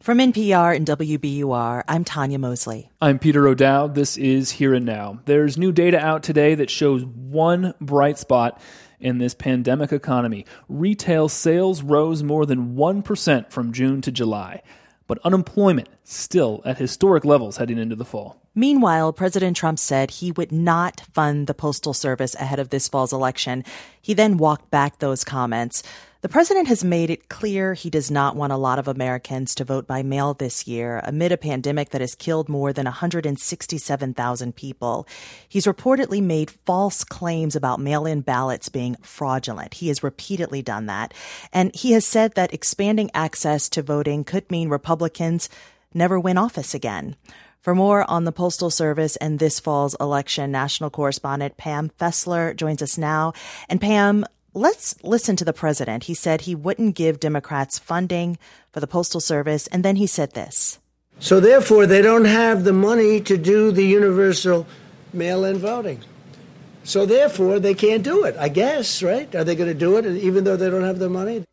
From NPR and WBUR, I'm Tanya Mosley. I'm Peter O'Dowd. This is Here and Now. There's new data out today that shows one bright spot in this pandemic economy. Retail sales rose more than 1% from June to July, but unemployment still at historic levels heading into the fall. Meanwhile, President Trump said he would not fund the Postal Service ahead of this fall's election. He then walked back those comments. The president has made it clear he does not want a lot of Americans to vote by mail this year, amid a pandemic that has killed more than 167,000 people. He's reportedly made false claims about mail-in ballots being fraudulent. He has repeatedly done that. And he has said that expanding access to voting could mean Republicans never win office again. For more on the Postal Service and this fall's election, national correspondent Pam Fessler joins us now. And Pam, let's listen to the president. He said he wouldn't give Democrats funding for the Postal Service, and then he said this. So therefore, they don't have the money to do the universal mail-in voting. So therefore, they can't do it, I guess, right? Are they going to do it even though they don't have the money?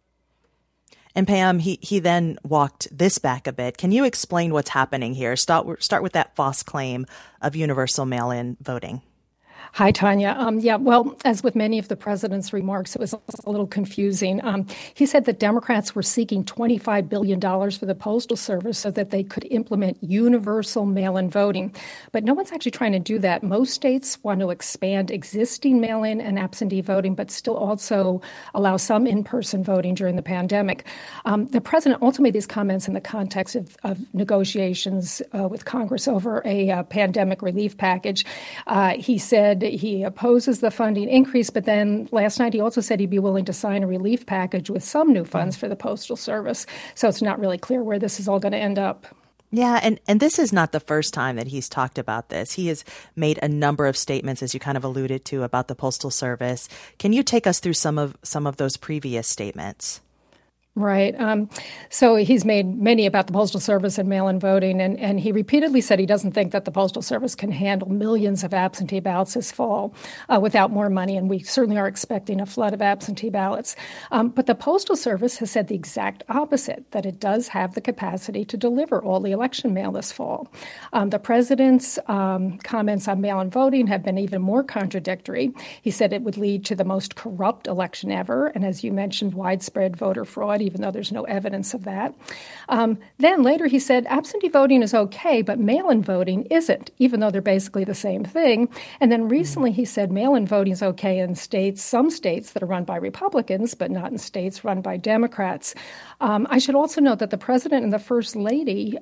And Pam, he then walked this back a bit. Can you explain what's happening here? Start with that false claim of universal mail-in voting. Hi, Tanya. Well, as with many of the president's remarks, it was a little confusing. He said that Democrats were seeking $25 billion for the Postal Service so that they could implement universal mail-in voting. But no one's actually trying to do that. Most states want to expand existing mail-in and absentee voting, but still also allow some in-person voting during the pandemic. The president also made these comments in the context of negotiations with Congress over a pandemic relief package. He said he opposes the funding increase, but then last night he also said he'd be willing to sign a relief package with some new funds for the Postal Service. So it's not really clear where this is all going to end up. Yeah, and this is not the first time that he's talked about this. He has made a number of statements, as you kind of alluded to, about the Postal Service. Can you take us through some of those previous statements? Right. So he's made many about the Postal Service and mail-in voting, and he repeatedly said he doesn't think that the Postal Service can handle millions of absentee ballots this fall without more money, and we certainly are expecting a flood of absentee ballots. But the Postal Service has said the exact opposite, that it does have the capacity to deliver all the election mail this fall. The president's comments on mail-in voting have been even more contradictory. He said it would lead to the most corrupt election ever, and as you mentioned, widespread voter fraud, even though there's no evidence of that. Then later he said absentee voting is okay, but mail-in voting isn't, even though they're basically the same thing. And then recently he said mail-in voting is okay in some states that are run by Republicans, but not in states run by Democrats. I should also note that the president and the first lady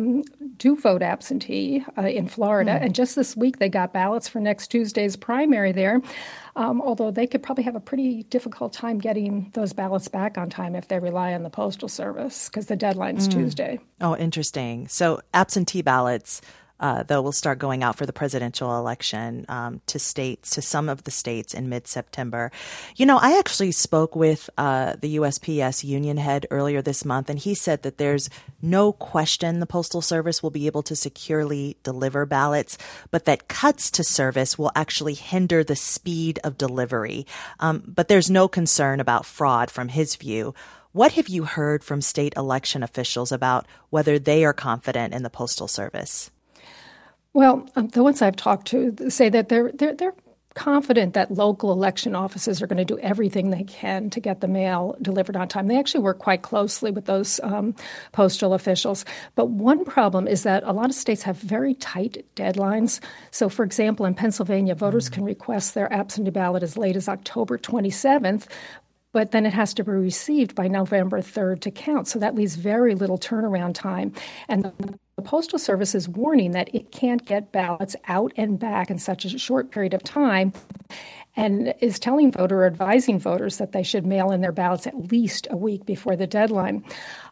do vote absentee in Florida. And just this week they got ballots for next Tuesday's primary there. Although they could probably have a pretty difficult time getting those ballots back on time if they rely on the Postal Service, because the deadline's Tuesday. Oh, interesting. So absentee ballots, though, will start going out for the presidential election to some of the states in mid-September. You know, I actually spoke with the USPS union head earlier this month, and he said that there's no question the Postal Service will be able to securely deliver ballots, but that cuts to service will actually hinder the speed of delivery. But there's no concern about fraud from his view. What have you heard from state election officials about whether they are confident in the Postal Service? Well, the ones I've talked to say that they're confident that local election offices are going to do everything they can to get the mail delivered on time. They actually work quite closely with those postal officials. But one problem is that a lot of states have very tight deadlines. So, for example, in Pennsylvania, voters can request their absentee ballot as late as October 27th, but then it has to be received by November 3rd to count. So that leaves very little turnaround time. And the Postal Service is warning that it can't get ballots out and back in such a short period of time, and is advising voters that they should mail in their ballots at least a week before the deadline.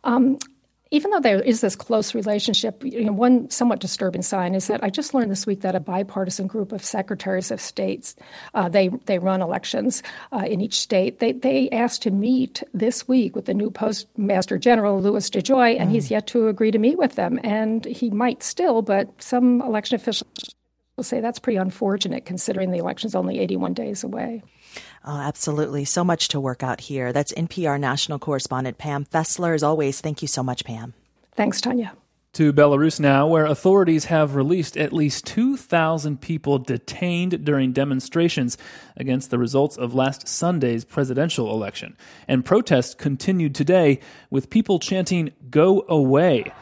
Even though there is this close relationship, one somewhat disturbing sign is that I just learned this week that a bipartisan group of secretaries of states, they run elections in each state. They asked to meet this week with the new Postmaster General, Louis DeJoy, and he's yet to agree to meet with them. And he might still, but some election officials will say that's pretty unfortunate considering the election's only 81 days away. Oh, absolutely. So much to work out here. That's NPR national correspondent Pam Fessler. As always, thank you so much, Pam. Thanks, Tanya. To Belarus now, where authorities have released at least 2,000 people detained during demonstrations against the results of last Sunday's presidential election. And protests continued today with people chanting, "Go away."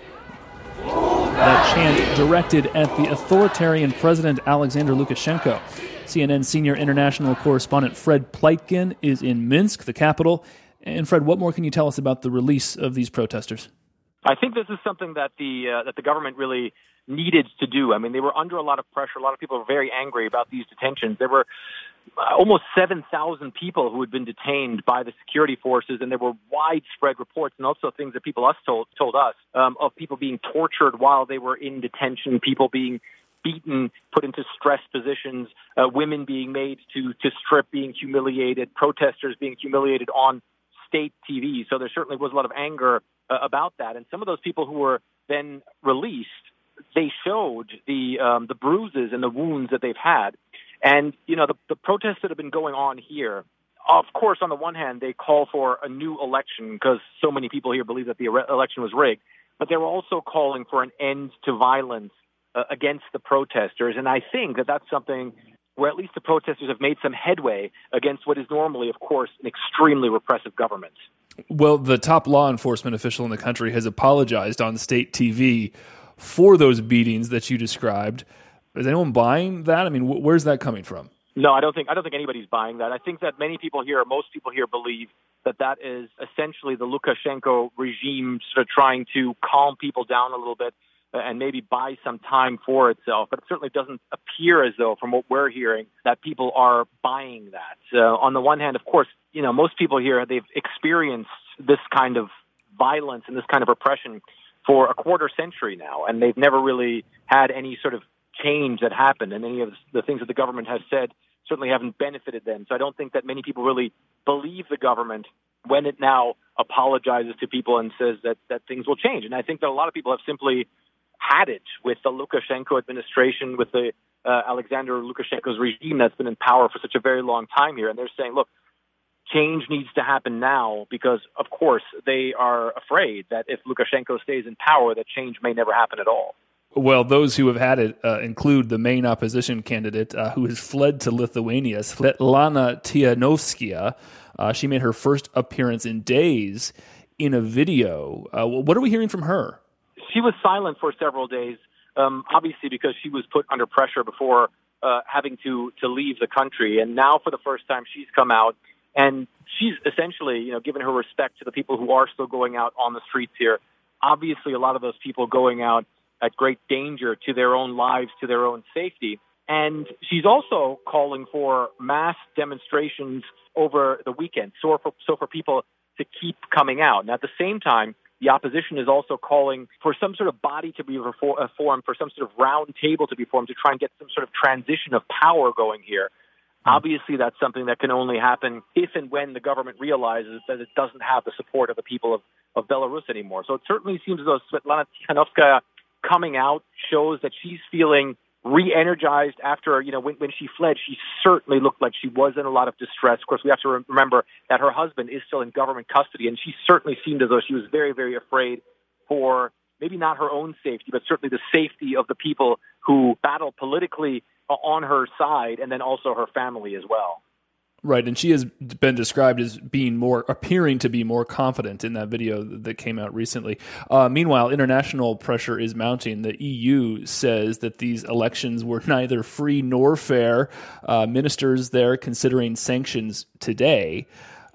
That chant directed at the authoritarian President Alexander Lukashenko. CNN senior international correspondent Fred Pleitgen is in Minsk, the capital. And Fred, what more can you tell us about the release of these protesters? I think this is something that the government really needed to do. I mean, they were under a lot of pressure. A lot of people were very angry about these detentions. There were almost 7,000 people who had been detained by the security forces, and there were widespread reports and also things that people told us of people being tortured while they were in detention, people being beaten, put into stressed positions, women being made to strip, being humiliated, protesters being humiliated on state TV. So there certainly was a lot of anger about that. And some of those people who were then released, they showed the bruises and the wounds that they've had. And, you know, the protests that have been going on here, of course, on the one hand, they call for a new election because so many people here believe that the election was rigged. But they were also calling for an end to violence against the protesters. And I think that that's something where at least the protesters have made some headway against what is normally, of course, an extremely repressive government. Well, the top law enforcement official in the country has apologized on state TV for those beatings that you described. Is anyone buying that? I mean, where's that coming from? No, I don't think anybody's buying that. I think that most people here believe that that is essentially the Lukashenko regime sort of trying to calm people down a little bit and maybe buy some time for itself. But it certainly doesn't appear as though, from what we're hearing, that people are buying that. On the one hand, of course, you know, most people here, they've experienced this kind of violence and this kind of repression for a quarter century now, and they've never really had any sort of change that happened, and any of the things that the government has said certainly haven't benefited them. So I don't think that many people really believe the government when it now apologizes to people and says that things will change. And I think that a lot of people have simply had it with the Lukashenko administration, with the Alexander Lukashenko's regime that's been in power for such a very long time here. And they're saying, look, change needs to happen now because, of course, they are afraid that if Lukashenko stays in power, that change may never happen at all. Well, those who have had it include the main opposition candidate who has fled to Lithuania, Svetlana Tianovskaya. She made her first appearance in days in a video. What are we hearing from her? She was silent for several days, obviously because she was put under pressure before having to leave the country. And now for the first time, she's come out. And she's essentially, you know, given her respect to the people who are still going out on the streets here. Obviously, a lot of those people going out at great danger to their own lives, to their own safety. And she's also calling for mass demonstrations over the weekend, so for people to keep coming out. And at the same time, the opposition is also calling for some sort of body to be formed, for some sort of round table to be formed to try and get some sort of transition of power going here. Obviously, that's something that can only happen if and when the government realizes that it doesn't have the support of the people of Belarus anymore. So it certainly seems as though Svetlana Tikhanovskaya coming out shows that she's feeling re-energized after, you know, when she fled, she certainly looked like she was in a lot of distress. Of course, we have to remember that her husband is still in government custody, and she certainly seemed as though she was very, very afraid for maybe not her own safety, but certainly the safety of the people who battle politically on her side, and then also her family as well. Right, and she has been described as appearing to be more confident in that video that came out recently. Meanwhile, international pressure is mounting. The EU says that these elections were neither free nor fair. Ministers there considering sanctions today.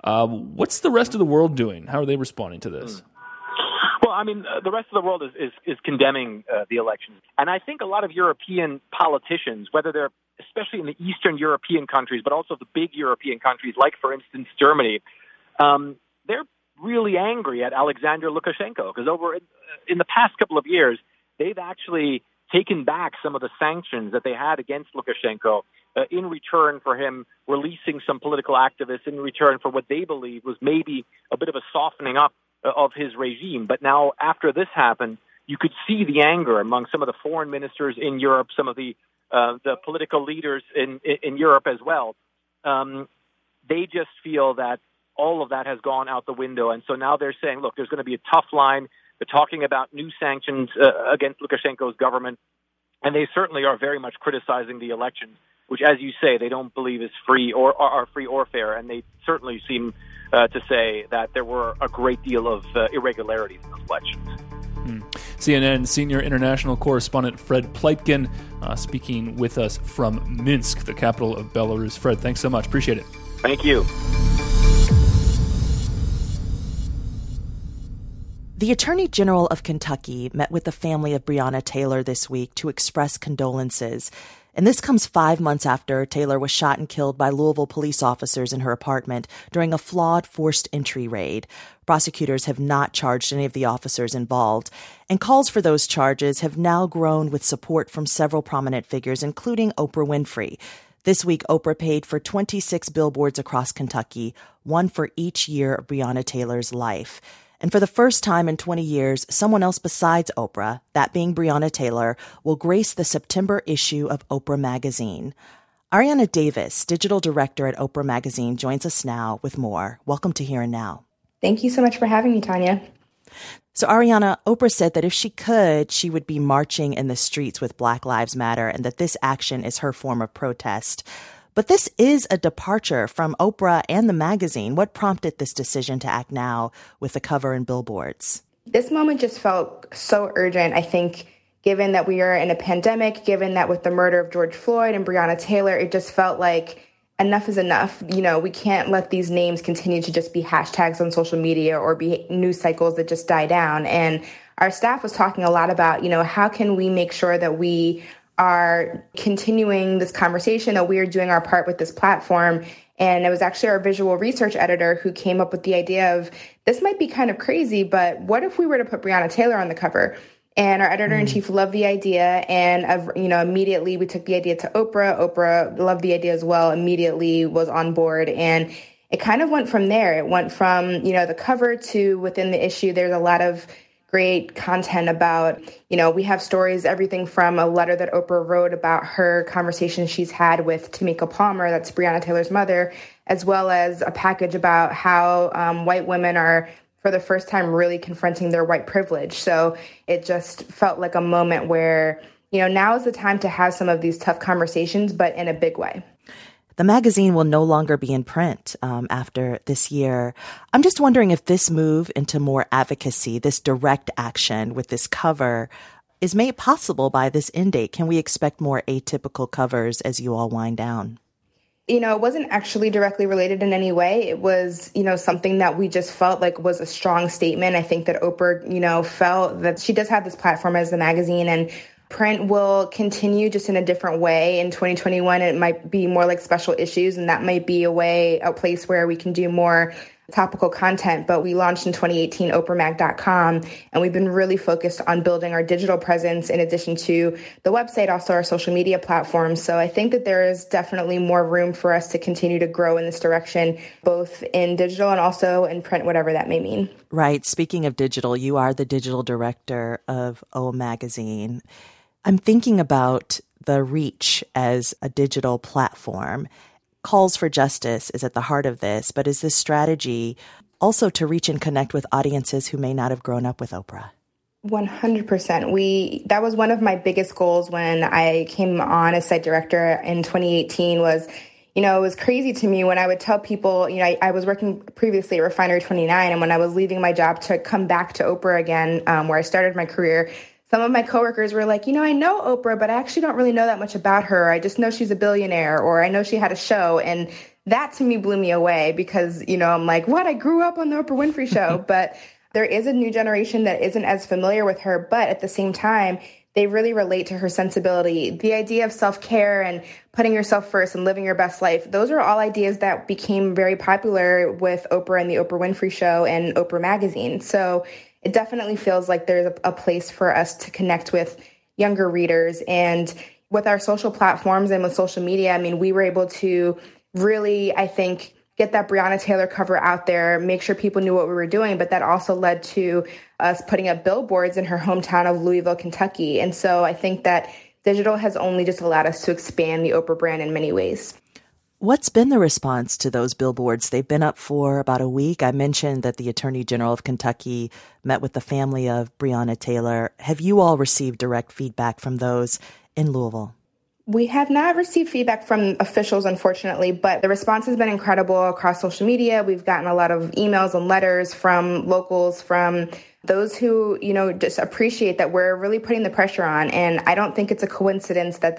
What's the rest of the world doing? How are they responding to this? Well, I mean, the rest of the world is condemning the elections. And I think a lot of European politicians, whether they're especially in the Eastern European countries, but also the big European countries, like, for instance, Germany, they're really angry at Alexander Lukashenko because over in the past couple of years, they've actually taken back some of the sanctions that they had against Lukashenko in return for him releasing some political activists, in return for what they believe was maybe a bit of a softening up of his regime. But now, after this happened, you could see the anger among some of the foreign ministers in Europe, some of the political leaders in Europe as well. They just feel that all of that has gone out the window. And so now they're saying, look, there's going to be a tough line. talking about new sanctions against Lukashenko's government. And they certainly are very much criticizing the elections, which, as you say, they don't believe is free or are free or fair. And they certainly seem to say that there were a great deal of irregularities in those elections. CNN senior international correspondent Fred Pleitgen speaking with us from Minsk, the capital of Belarus. Fred, thanks so much. Appreciate it. Thank you. The Attorney General of Kentucky met with the family of Breonna Taylor this week to express condolences. And this comes 5 months after Taylor was shot and killed by Louisville police officers in her apartment during a flawed forced entry raid. Prosecutors have not charged any of the officers involved, and calls for those charges have now grown with support from several prominent figures, including Oprah Winfrey. This week, Oprah paid for 26 billboards across Kentucky, one for each year of Breonna Taylor's life. And for the first time in 20 years, someone else besides Oprah, that being Breonna Taylor, will grace the September issue of Oprah Magazine. Ariana Davis, digital director at Oprah Magazine, joins us now with more. Welcome to Here and Now. Thank you so much for having me, Tanya. So Ariana, Oprah said that if she could, she would be marching in the streets with Black Lives Matter and that this action is her form of protest. But this is a departure from Oprah and the magazine. What prompted this decision to act now with the cover and billboards? This moment just felt so urgent, I think, given that we are in a pandemic, given that with the murder of George Floyd and Breonna Taylor, it just felt like enough is enough. You know, we can't let these names continue to just be hashtags on social media or be news cycles that just die down. And our staff was talking a lot about, how can we make sure that we are continuing this conversation, that we are doing our part with this platform. And it was actually our visual research editor who came up with the idea of, this might be kind of crazy, but what if we were to put Breonna Taylor on the cover? And our editor-in-chief loved the idea. And, immediately we took the idea to Oprah. Oprah loved the idea as well, immediately was on board. And it kind of went from there. It went from, the cover to within the issue. There's a lot of great content about, we have stories, everything from a letter that Oprah wrote about her conversation she's had with Tamika Palmer, that's Breonna Taylor's mother, as well as a package about how white women are, for the first time, really confronting their white privilege. So it just felt like a moment where, now is the time to have some of these tough conversations, but in a big way. The magazine will no longer be in print after this year. I'm just wondering if this move into more advocacy, this direct action with this cover, is made possible by this end date. Can we expect more atypical covers as you all wind down? It wasn't actually directly related in any way. It was, something that we just felt like was a strong statement. I think that Oprah, felt that she does have this platform as the magazine, and print will continue just in a different way. In 2021, it might be more like special issues, and that might be a place where we can do more topical content. But we launched in 2018 oprahmag.com, and we've been really focused on building our digital presence in addition to the website, also our social media platforms. So I think that there is definitely more room for us to continue to grow in this direction, both in digital and also in print, whatever that may mean. Right. Speaking of digital, you are the digital director of O Magazine. I'm thinking about the reach as a digital platform. Calls for Justice is at the heart of this, but is this strategy also to reach and connect with audiences who may not have grown up with Oprah? 100%. That was one of my biggest goals when I came on as site director in 2018 was, it was crazy to me when I would tell people, I was working previously at Refinery 29, and when I was leaving my job to come back to Oprah again, where I started my career, some of my coworkers were like, I know Oprah, but I actually don't really know that much about her. I just know she's a billionaire, or I know she had a show. And that to me blew me away because, I'm like, what? I grew up on the Oprah Winfrey Show. But there is a new generation that isn't as familiar with her. But at the same time, they really relate to her sensibility. The idea of self-care and putting yourself first and living your best life, those are all ideas that became very popular with Oprah and the Oprah Winfrey Show and Oprah Magazine. So it definitely feels like there's a place for us to connect with younger readers. And with our social platforms and with social media, we were able to really, I think, get that Breonna Taylor cover out there, make sure people knew what we were doing. But that also led to us putting up billboards in her hometown of Louisville, Kentucky. And so I think that digital has only just allowed us to expand the Oprah brand in many ways. What's been the response to those billboards? They've been up for about a week. I mentioned that the Attorney General of Kentucky met with the family of Breonna Taylor. Have you all received direct feedback from those in Louisville? We have not received feedback from officials, unfortunately, but the response has been incredible across social media. We've gotten a lot of emails and letters from locals, from those who, just appreciate that we're really putting the pressure on. And I don't think it's a coincidence that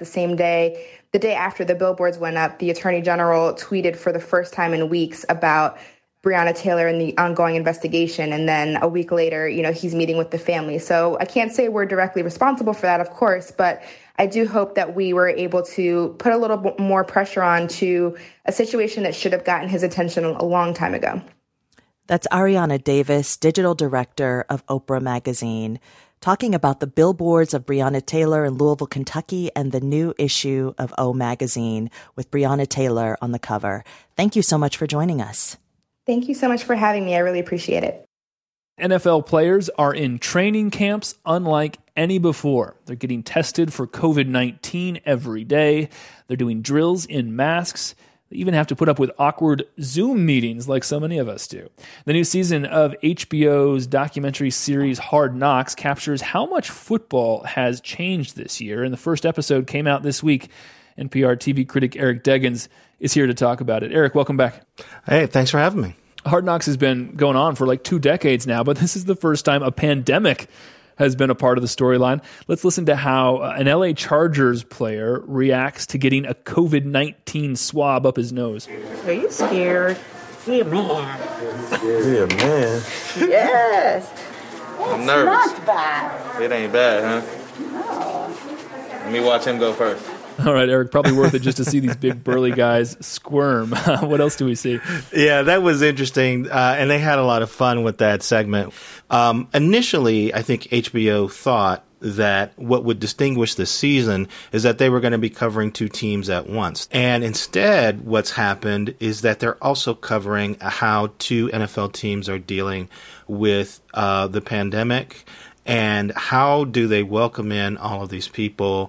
the day after the billboards went up, the Attorney General tweeted for the first time in weeks about Breonna Taylor and the ongoing investigation. And then a week later, he's meeting with the family. So I can't say we're directly responsible for that, of course, but I do hope that we were able to put a little bit more pressure on to a situation that should have gotten his attention a long time ago. That's Ariana Davis, digital director of Oprah Magazine, talking about the billboards of Breonna Taylor in Louisville, Kentucky, and the new issue of O Magazine with Breonna Taylor on the cover. Thank you so much for joining us. Thank you so much for having me. I really appreciate it. NFL players are in training camps unlike any before. They're getting tested for COVID-19 every day. They're doing drills in masks. They even have to put up with awkward Zoom meetings like so many of us do. The new season of HBO's documentary series Hard Knocks captures how much football has changed this year, and the first episode came out this week. NPR TV critic Eric Deggans is here to talk about it. Eric, welcome back. Hey, thanks for having me. Hard Knocks has been going on for like 2 decades now, but this is the first time a pandemic has been a part of the storyline. Let's listen to how an LA Chargers player reacts to getting a COVID-19 swab up his nose. Are you scared? Be a man. Be a man? Yes. I'm nervous. It's not bad. It ain't bad, huh? No. Let me watch him go first. All right, Eric, probably worth it just to see these big burly guys squirm. What else do we see? Yeah, that was interesting, and they had a lot of fun with that segment. Initially, I think HBO thought that what would distinguish the season is that they were going to be covering 2 teams at once. And instead, what's happened is that they're also covering how 2 NFL teams are dealing with the pandemic and how do they welcome in all of these people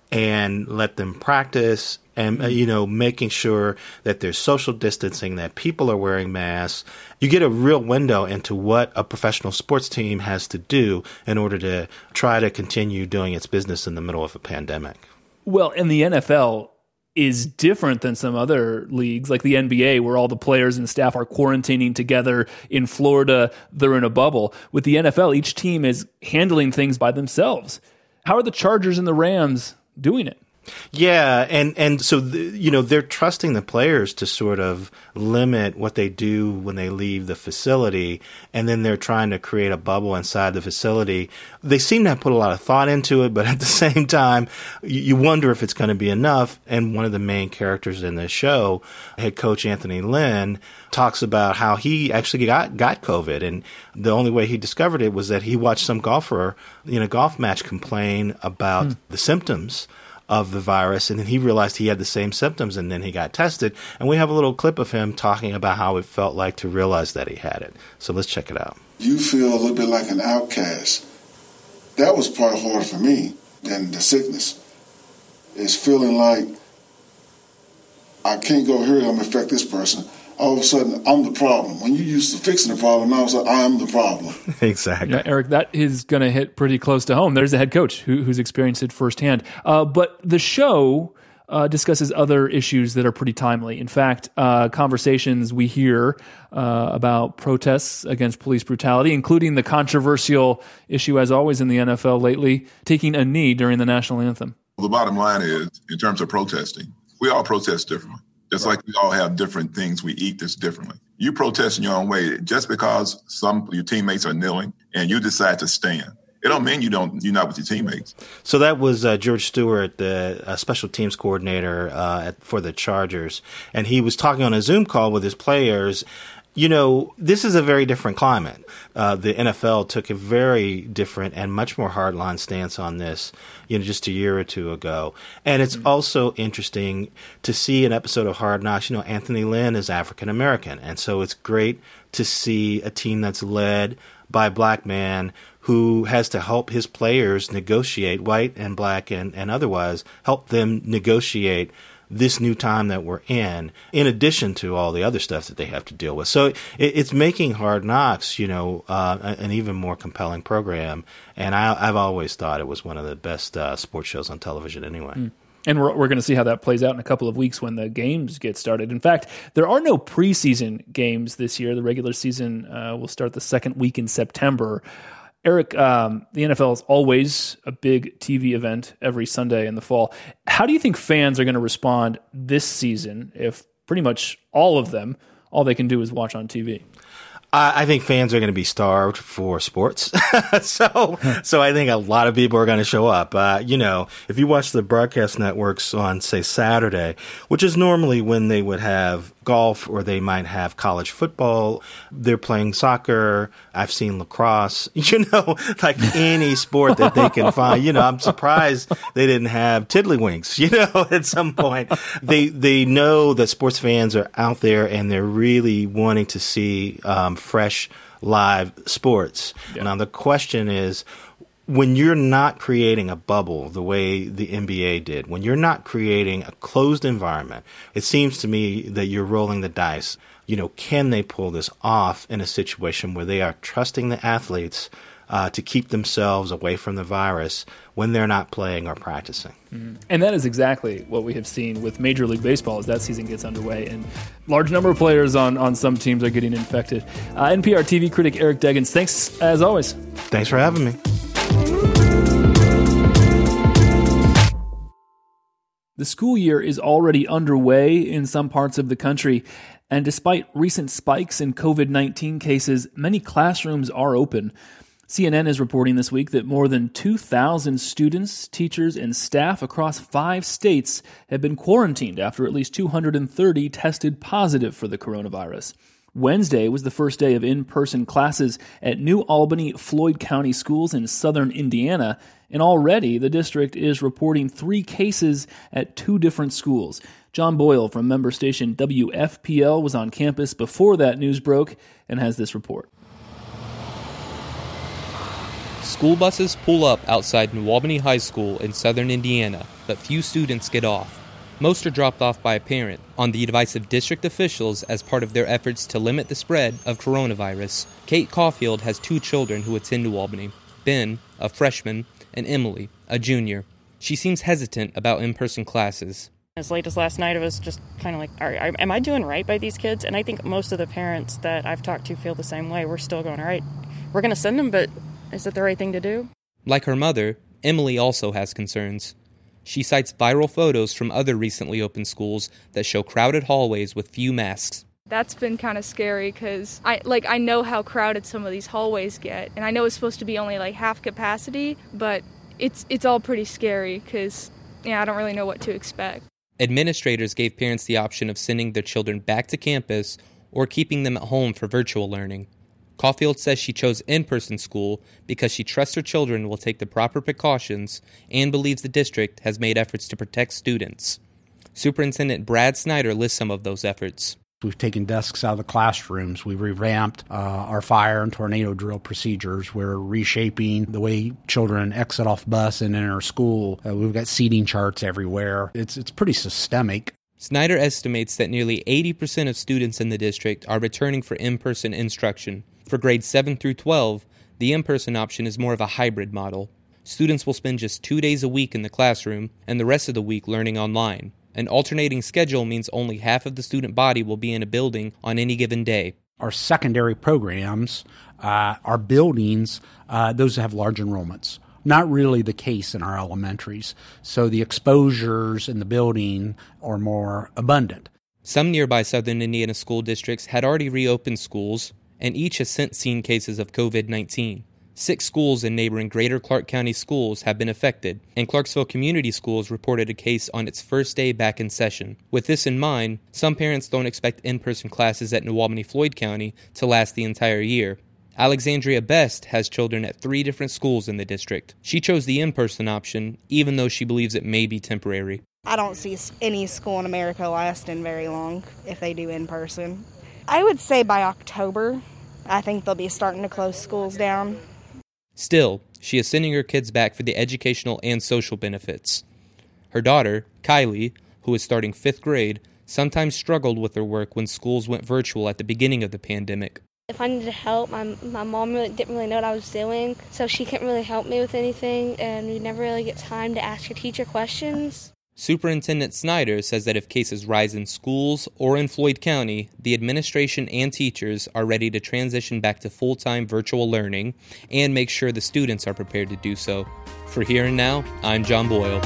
and let them practice and, making sure that there's social distancing, that people are wearing masks. You get a real window into what a professional sports team has to do in order to try to continue doing its business in the middle of a pandemic. Well, and the NFL is different than some other leagues, like the NBA, where all the players and staff are quarantining together. In Florida, they're in a bubble. With the NFL, each team is handling things by themselves. How are the Chargers and the Rams doing it? Yeah, and so they're trusting the players to sort of limit what they do when they leave the facility, and then they're trying to create a bubble inside the facility. They seem to have put a lot of thought into it, but at the same time, you wonder if it's going to be enough. And one of the main characters in the show, head coach Anthony Lynn, talks about how he actually got COVID, and the only way he discovered it was that he watched some golfer in a golf match complain about the symptoms of the virus, and then he realized he had the same symptoms, and then he got tested. And we have a little clip of him talking about how it felt like to realize that he had it. So let's check it out. You feel a little bit like an outcast. That was probably harder for me than the sickness. It's feeling like I can't go here, I'm going to affect this person. All of a sudden, I'm the problem. When you used to fixing the problem, now it's like, I am the problem. Exactly. Yeah, Eric, that is going to hit pretty close to home. There's a head coach who's experienced it firsthand. But the show discusses other issues that are pretty timely. In fact, conversations we hear about protests against police brutality, including the controversial issue, as always in the NFL lately, taking a knee during the national anthem. The bottom line is, in terms of protesting, we all protest differently. Just like we all have different things we eat that's differently. You protest in your own way. Just because some of your teammates are kneeling and you decide to stand, it don't mean you're not with your teammates. So that was George Stewart, the special teams coordinator for the Chargers, and he was talking on a Zoom call with his players. This is a very different climate. The NFL took a very different and much more hardline stance on this, just a year or two ago. And it's also interesting to see an episode of Hard Knocks. Anthony Lynn is African American, and so it's great to see a team that's led by a black man who has to help his players negotiate, white and black and otherwise, help them negotiate this new time that we're in addition to all the other stuff that they have to deal with. So it's making Hard Knocks, an even more compelling program. And I've always thought it was one of the best sports shows on television anyway. And we're going to see how that plays out in a couple of weeks when the games get started. In fact, there are no preseason games this year. The regular season will start the second week in September. Eric, the NFL is always a big TV event every Sunday in the fall. How do you think fans are going to respond this season if pretty much all of them, all they can do is watch on TV? I think fans are going to be starved for sports. So I think a lot of people are going to show up. If you watch the broadcast networks on, say, Saturday, which is normally when they would have golf or they might have college football, they're playing soccer. I've seen lacrosse, like any sport that they can find. I'm surprised they didn't have tiddlywinks, at some point. They know that sports fans are out there and they're really wanting to see fresh live sports. Yeah. Now, the question is, when you're not creating a bubble the way the NBA did, when you're not creating a closed environment, it seems to me that you're rolling the dice. Can they pull this off in a situation where they are trusting the athletes to keep themselves away from the virus when they're not playing or practicing? Mm-hmm. And that is exactly what we have seen with Major League Baseball as that season gets underway. And large number of players on some teams are getting infected. NPR TV critic Eric Deggans, thanks as always. Thanks for having me. The school year is already underway in some parts of the country, and despite recent spikes in COVID-19 cases, many classrooms are open. CNN is reporting this week that more than 2,000 students, teachers, and staff across 5 states have been quarantined after at least 230 tested positive for the coronavirus. Wednesday was the first day of in-person classes at New Albany, Floyd County schools in southern Indiana, and already the district is reporting 3 cases at 2 different schools. John Boyle from member station WFPL was on campus before that news broke and has this report. School buses pull up outside New Albany High School in southern Indiana, but few students get off. Most are dropped off by a parent on the advice of district officials as part of their efforts to limit the spread of coronavirus. Kate Caulfield has 2 children who attend New Albany, Ben, a freshman, and Emily, a junior. She seems hesitant about in-person classes. As late as last night, I was just kind of like, am I doing right by these kids? And I think most of the parents that I've talked to feel the same way. We're still going, all right, we're going to send them, but is it the right thing to do? Like her mother, Emily also has concerns. She cites viral photos from other recently opened schools that show crowded hallways with few masks. That's been kind of scary because I know how crowded some of these hallways get, and I know it's supposed to be only like half capacity, but it's all pretty scary because I don't really know what to expect. Administrators gave parents the option of sending their children back to campus or keeping them at home for virtual learning. Caulfield says she chose in-person school because she trusts her children will take the proper precautions and believes the district has made efforts to protect students. Superintendent Brad Snyder lists some of those efforts. We've taken desks out of the classrooms. We've revamped our fire and tornado drill procedures. We're reshaping the way children exit off bus and enter school. We've got seating charts everywhere. It's pretty systemic. Snyder estimates that nearly 80% of students in the district are returning for in-person instruction. For grades 7 through 12, the in-person option is more of a hybrid model. Students will spend just 2 days a week in the classroom and the rest of the week learning online. An alternating schedule means only half of the student body will be in a building on any given day. Our secondary programs, our buildings, those have large enrollments. Not really the case in our elementaries. So the exposures in the building are more abundant. Some nearby southern Indiana school districts had already reopened schools, and each has since seen cases of COVID-19. 6 schools in neighboring Greater Clark County schools have been affected, and Clarksville Community Schools reported a case on its first day back in session. With this in mind, some parents don't expect in-person classes at New Albany Floyd County to last the entire year. Alexandria Best has children at 3 different schools in the district. She chose the in-person option, even though she believes it may be temporary. I don't see any school in America lasting very long if they do in-person. I would say by October, I think they'll be starting to close schools down. Still, she is sending her kids back for the educational and social benefits. Her daughter, Kylie, who is starting 5th grade, sometimes struggled with her work when schools went virtual at the beginning of the pandemic. If I needed help, my mom didn't really know what I was doing, so she couldn't really help me with anything, and we never really get time to ask her teacher questions. Superintendent Snyder says that if cases rise in schools or in Floyd County, the administration and teachers are ready to transition back to full-time virtual learning and make sure the students are prepared to do so. For Here and Now, I'm John Boyle.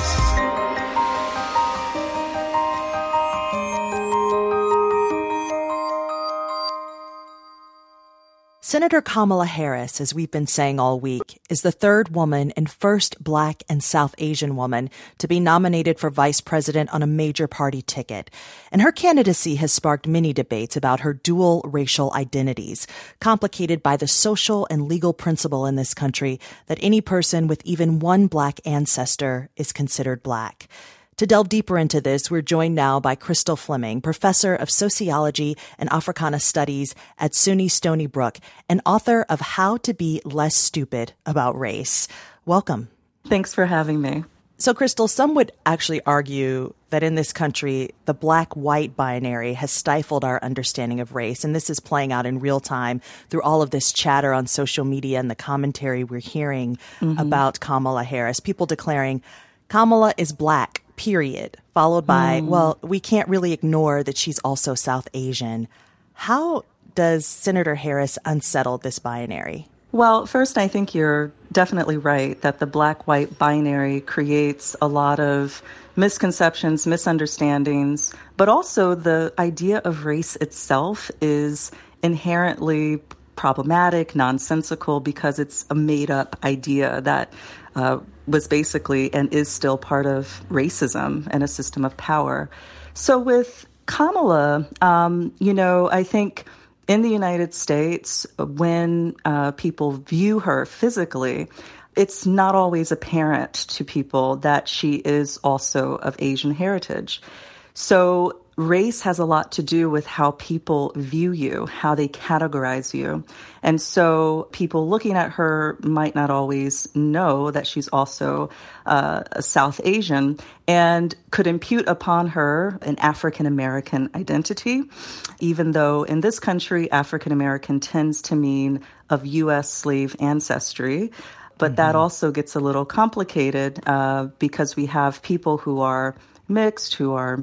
Senator Kamala Harris, as we've been saying all week, is the third woman and first Black and South Asian woman to be nominated for vice president on a major party ticket. And her candidacy has sparked many debates about her dual racial identities, complicated by the social and legal principle in this country that any person with even one Black ancestor is considered Black. To delve deeper into this, we're joined now by Crystal Fleming, professor of sociology and Africana studies at SUNY Stony Brook and author of How to Be Less Stupid About Race. Welcome. Thanks for having me. So, Crystal, some would actually argue that in this country, the black-white binary has stifled our understanding of race, and this is playing out in real time through all of this chatter on social media and the commentary we're hearing about Kamala Harris. People declaring Kamala is Black, period, followed by, well, we can't really ignore that she's also South Asian. How does Senator Harris unsettle this binary? Well, first, I think you're definitely right that the black-white binary creates a lot of misconceptions, misunderstandings, but also the idea of race itself is inherently problematic, nonsensical, because it's a made-up idea that was basically and is still part of racism and a system of power. So with Kamala, I think in the United States, when people view her physically, it's not always apparent to people that she is also of Asian heritage. So race has a lot to do with how people view you, how they categorize you. And so people looking at her might not always know that she's also a South Asian and could impute upon her an African American identity, even though in this country, African American tends to mean of U.S. slave ancestry. But that also gets a little complicated because we have people who are mixed, who are,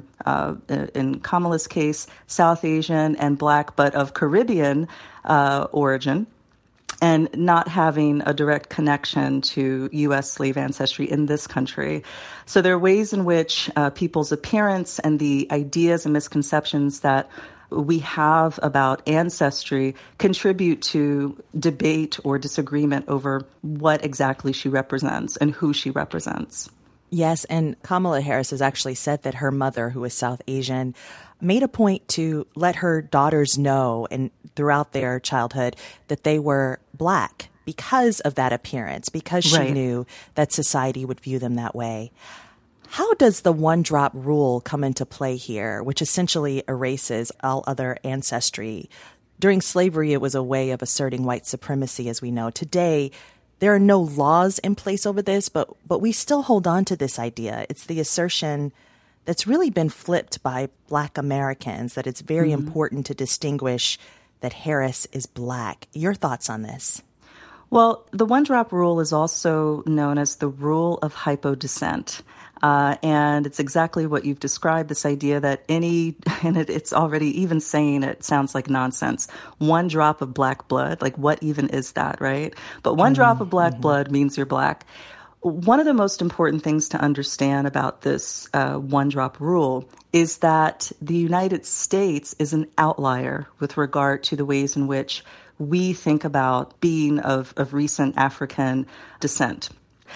in Kamala's case, South Asian and Black, but of Caribbean origin, and not having a direct connection to U.S. slave ancestry in this country. So there are ways in which people's appearance and the ideas and misconceptions that we have about ancestry contribute to debate or disagreement over what exactly she represents and who she represents. Yes, and Kamala Harris has actually said that her mother, who is South Asian, made a point to let her daughters know and throughout their childhood that they were Black because of that appearance, because she knew that society would view them that way. How does the one-drop rule come into play here, which essentially erases all other ancestry? During slavery, it was a way of asserting white supremacy, as we know. Today, there are no laws in place over this, but we still hold on to this idea. It's the assertion that's really been flipped by Black Americans, that it's very important to distinguish that Harris is Black. Your thoughts on this? Well, the one-drop rule is also known as the rule of hypodescent. And it's exactly what you've described, this idea that it's already even saying it sounds like nonsense. One drop of Black blood, like what even is that, right? But one drop of Black blood means you're Black. One of the most important things to understand about this one-drop rule is that the United States is an outlier with regard to the ways in which we think about being of recent African descent.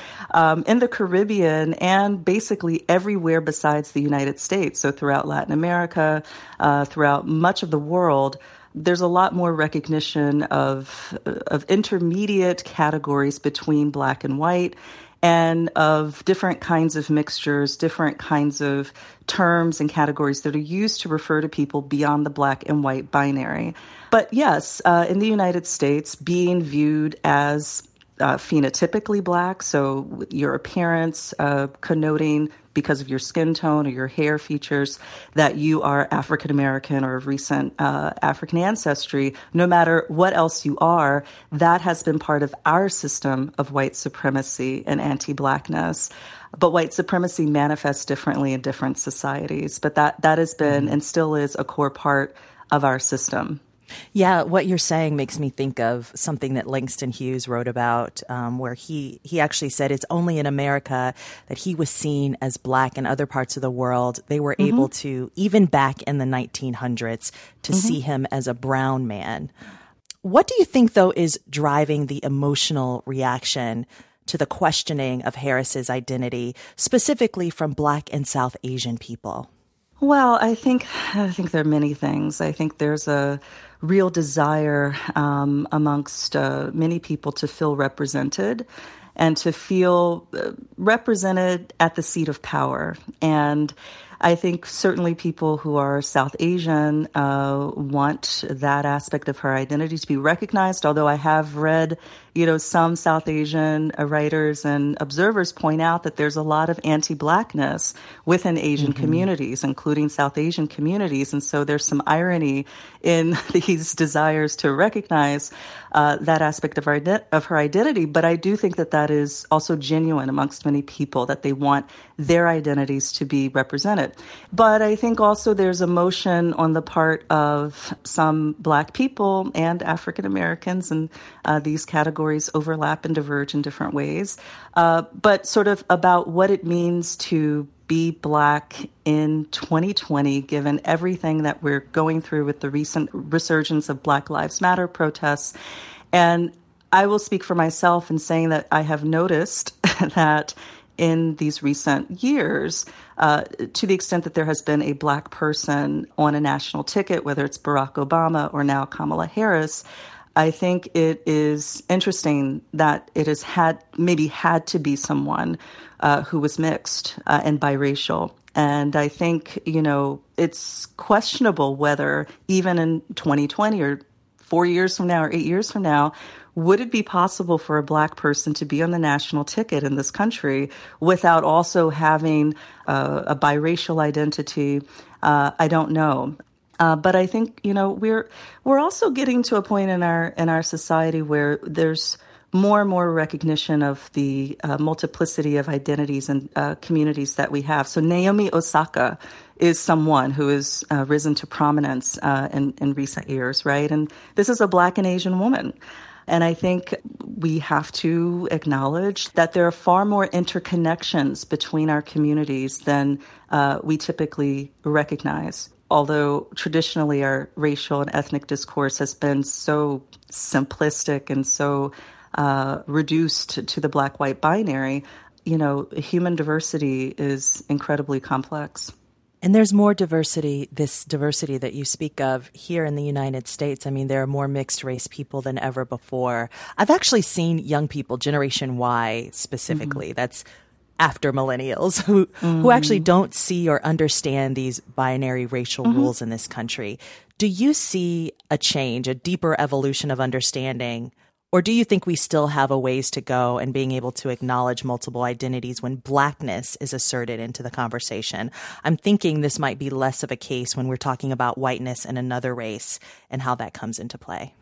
In the Caribbean and basically everywhere besides the United States, so throughout Latin America, throughout much of the world, there's a lot more recognition of intermediate categories between Black and white, and of different kinds of mixtures, different kinds of terms and categories that are used to refer to people beyond the Black and white binary. But yes, in the United States, being viewed as phenotypically Black, so your appearance connoting because of your skin tone or your hair features that you are African American or of recent African ancestry. No matter what else you are, that has been part of our system of white supremacy and anti-Blackness. But white supremacy manifests differently in different societies. But that has been and still is a core part of our system. Yeah, what you're saying makes me think of something that Langston Hughes wrote about, where he actually said it's only in America that he was seen as Black. In other parts of the world, they were able to, even back in the 1900s, to see him as a brown man. What do you think, though, is driving the emotional reaction to the questioning of Harris's identity, specifically from Black and South Asian people? Well, I think there are many things. I think there's a real desire amongst many people to feel represented and to feel represented at the seat of power. And I think certainly people who are South Asian want that aspect of her identity to be recognized, although I have read, some South Asian writers and observers point out that there's a lot of anti-Blackness within Asian communities, including South Asian communities. And so there's some irony in these desires to recognize that aspect of her identity. But I do think that is also genuine amongst many people, that they want their identities to be represented. But I think also there's emotion on the part of some Black people and African Americans, and these categories overlap and diverge in different ways, but sort of about what it means to be Black in 2020, given everything that we're going through with the recent resurgence of Black Lives Matter protests. And I will speak for myself in saying that I have noticed that in these recent years, to the extent that there has been a Black person on a national ticket, whether it's Barack Obama or now Kamala Harris, I think it is interesting that it has had to be someone who was mixed and biracial. And I think, it's questionable whether even in 2020 or 4 years from now or 8 years from now, would it be possible for a Black person to be on the national ticket in this country without also having a biracial identity? I don't know. But I think, we're also getting to a point in our society where there's more and more recognition of the multiplicity of identities and communities that we have. So Naomi Osaka is someone who has risen to prominence in recent years, right? And this is a Black and Asian woman. And I think we have to acknowledge that there are far more interconnections between our communities than we typically recognize. Although traditionally our racial and ethnic discourse has been so simplistic and so reduced to the Black-white binary, human diversity is incredibly complex. And there's more diversity, this diversity that you speak of here in the United States. I mean, there are more mixed race people than ever before. I've actually seen young people, Generation Y specifically, that's after millennials, who actually don't see or understand these binary racial rules in this country. Do you see a change, a deeper evolution of understanding? Or do you think we still have a ways to go in being able to acknowledge multiple identities when Blackness is asserted into the conversation? I'm thinking this might be less of a case when we're talking about whiteness in another race and how that comes into play.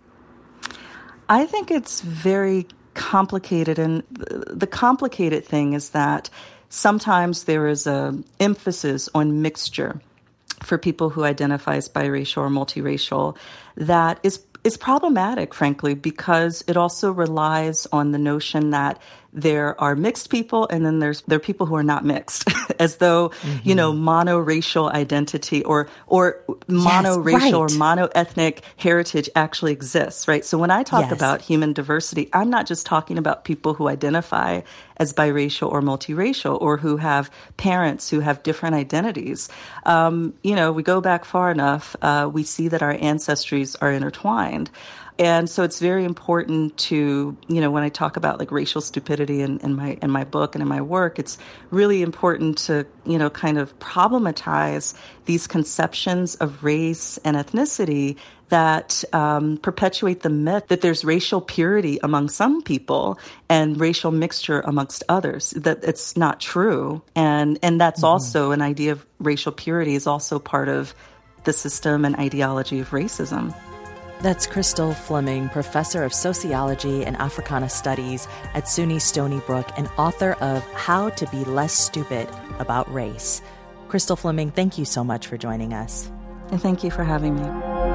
I think it's very complicated. And the complicated thing is that sometimes there is an emphasis on mixture for people who identify as biracial or multiracial that is problematic, frankly, because it also relies on the notion that there are mixed people and then there are people who are not mixed, as though, monoracial identity or monoracial or monoethnic heritage actually exists, right? So when I talk about human diversity, I'm not just talking about people who identify as biracial or multiracial or who have parents who have different identities. We go back far enough, we see that our ancestries are intertwined. And so it's very important to, when I talk about like racial stupidity in my book and in my work, it's really important to, kind of problematize these conceptions of race and ethnicity that perpetuate the myth that there's racial purity among some people and racial mixture amongst others, that it's not true. And that's also an idea of racial purity is also part of the system and ideology of racism. That's Crystal Fleming, professor of sociology and Africana studies at SUNY Stony Brook and author of How to Be Less Stupid About Race. Crystal Fleming, thank you so much for joining us. And thank you for having me.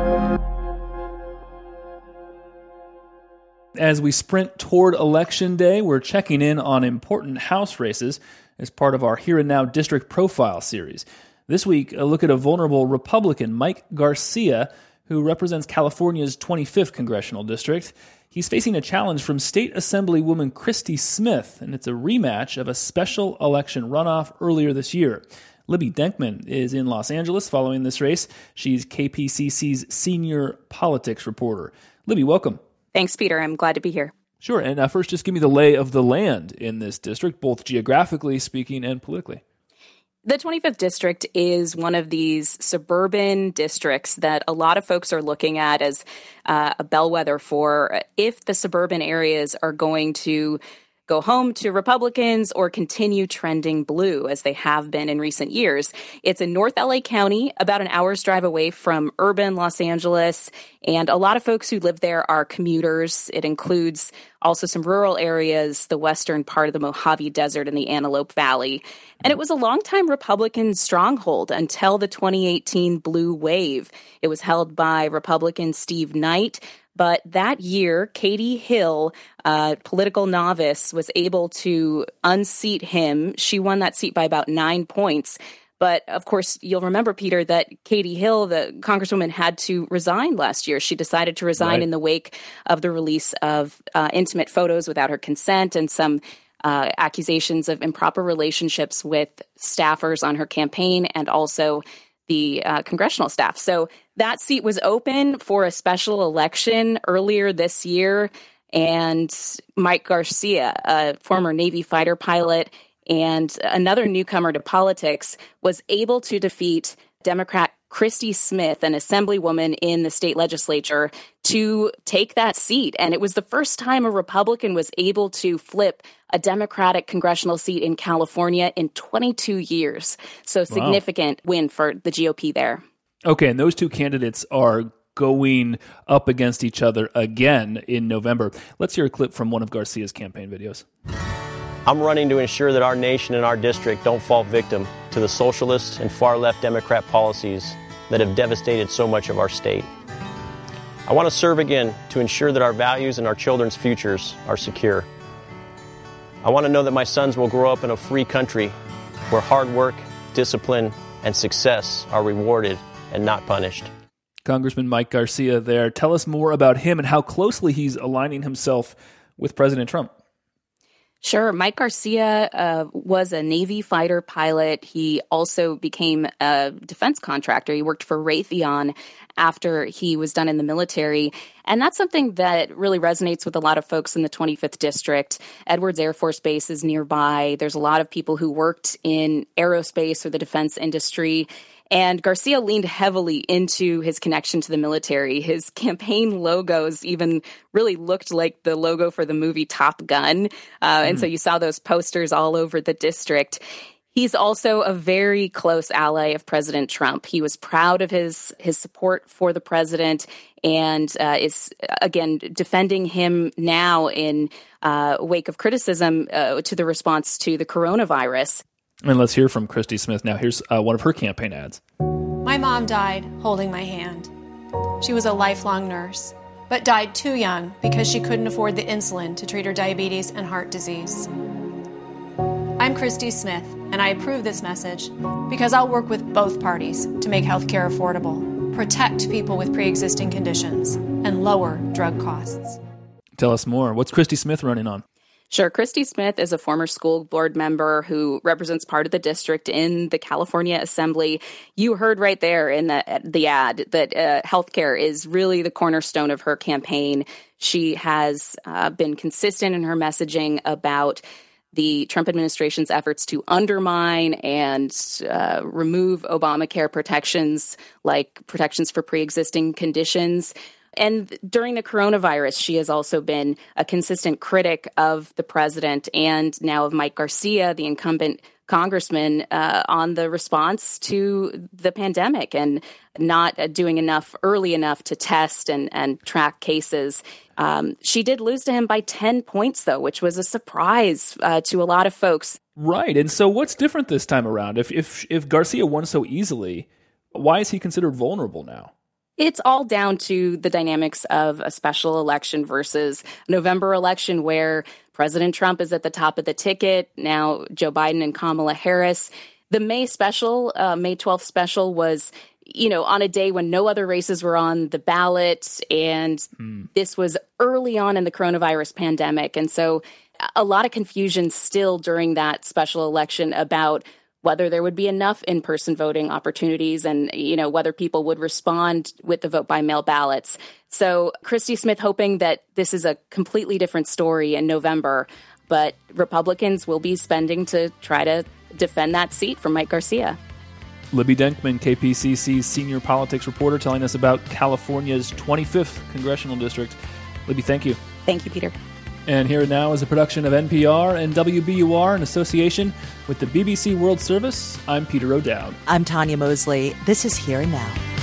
As we sprint toward Election Day, we're checking in on important House races as part of our Here and Now District Profile series. This week, a look at a vulnerable Republican, Mike Garcia, who represents California's 25th congressional district. He's facing a challenge from State Assemblywoman Christy Smith, and it's a rematch of a special election runoff earlier this year. Libby Denkman is in Los Angeles following this race. She's KPCC's senior politics reporter. Libby, welcome. Thanks, Peter. I'm glad to be here. Sure. And first, just give me the lay of the land in this district, both geographically speaking and politically. The 25th district is one of these suburban districts that a lot of folks are looking at as a bellwether for if the suburban areas are going to go home to Republicans or continue trending blue as they have been in recent years. It's in North LA County, about an hour's drive away from urban Los Angeles, and a lot of folks who live there are commuters. It includes also some rural areas, the western part of the Mojave Desert and the Antelope Valley. And it was a longtime Republican stronghold until the 2018 blue wave. It was held by Republican Steve Knight. But that year, Katie Hill, a political novice, was able to unseat him. She won that seat by about 9 points. But, of course, you'll remember, Peter, that Katie Hill, the congresswoman, had to resign last year. She decided to resign in the wake of the release of intimate photos without her consent and some accusations of improper relationships with staffers on her campaign and also the congressional staff. So that seat was open for a special election earlier this year, and Mike Garcia, a former Navy fighter pilot and another newcomer to politics, was able to defeat Democrat Christy Smith, an assemblywoman in the state legislature, to take that seat. And it was the first time a Republican was able to flip a Democratic congressional seat in California in 22 years. So significant win for the GOP there. Okay, and those two candidates are going up against each other again in November. Let's hear a clip from one of Garcia's campaign videos. I'm running to ensure that our nation and our district don't fall victim to the socialist and far-left Democrat policies that have devastated so much of our state. I want to serve again to ensure that our values and our children's futures are secure. I want to know that my sons will grow up in a free country where hard work, discipline, and success are rewarded and not punished. Congressman Mike Garcia there. Tell us more about him and how closely he's aligning himself with President Trump. Sure. Mike Garcia was a Navy fighter pilot. He also became a defense contractor. He worked for Raytheon after he was done in the military. And that's something that really resonates with a lot of folks in the 25th District. Edwards Air Force Base is nearby. There's a lot of people who worked in aerospace or the defense industry. And Garcia leaned heavily into his connection to the military. His campaign logos even really looked like the logo for the movie Top Gun. And so you saw those posters all over the district. He's also a very close ally of President Trump. He was proud of his support for the president and is, again, defending him now in wake of criticism to the response to the coronavirus. And let's hear from Christy Smith now. Here's one of her campaign ads. My mom died holding my hand. She was a lifelong nurse, but died too young because she couldn't afford the insulin to treat her diabetes and heart disease. I'm Christy Smith, and I approve this message because I'll work with both parties to make healthcare affordable, protect people with pre-existing conditions, and lower drug costs. Tell us more. What's Christy Smith running on? Sure. Christy Smith is a former school board member who represents part of the district in the California Assembly. You heard right there in the ad that healthcare is really the cornerstone of her campaign. She has been consistent in her messaging about the Trump administration's efforts to undermine and remove Obamacare protections, like protections for pre-existing conditions. And during the coronavirus, she has also been a consistent critic of the president and now of Mike Garcia, the incumbent congressman, on the response to the pandemic and not doing enough early enough to test and track cases. She did lose to him by 10 points, though, which was a surprise to a lot of folks. Right. And so what's different this time around? If Garcia won so easily, why is he considered vulnerable now? It's all down to the dynamics of a special election versus a November election where President Trump is at the top of the ticket. Now, Joe Biden and Kamala Harris. The May 12th special was, on a day when no other races were on the ballot. And this was early on in the coronavirus pandemic. And so a lot of confusion still during that special election about whether there would be enough in-person voting opportunities and, whether people would respond with the vote by mail ballots. So Christy Smith hoping that this is a completely different story in November, but Republicans will be spending to try to defend that seat from Mike Garcia. Libby Denkman, KPCC's senior politics reporter, telling us about California's 25th congressional district. Libby, thank you. Thank you, Peter. And Here and Now is a production of NPR and WBUR in association with the BBC World Service. I'm Peter O'Dowd. I'm Tanya Mosley. This is Here and Now.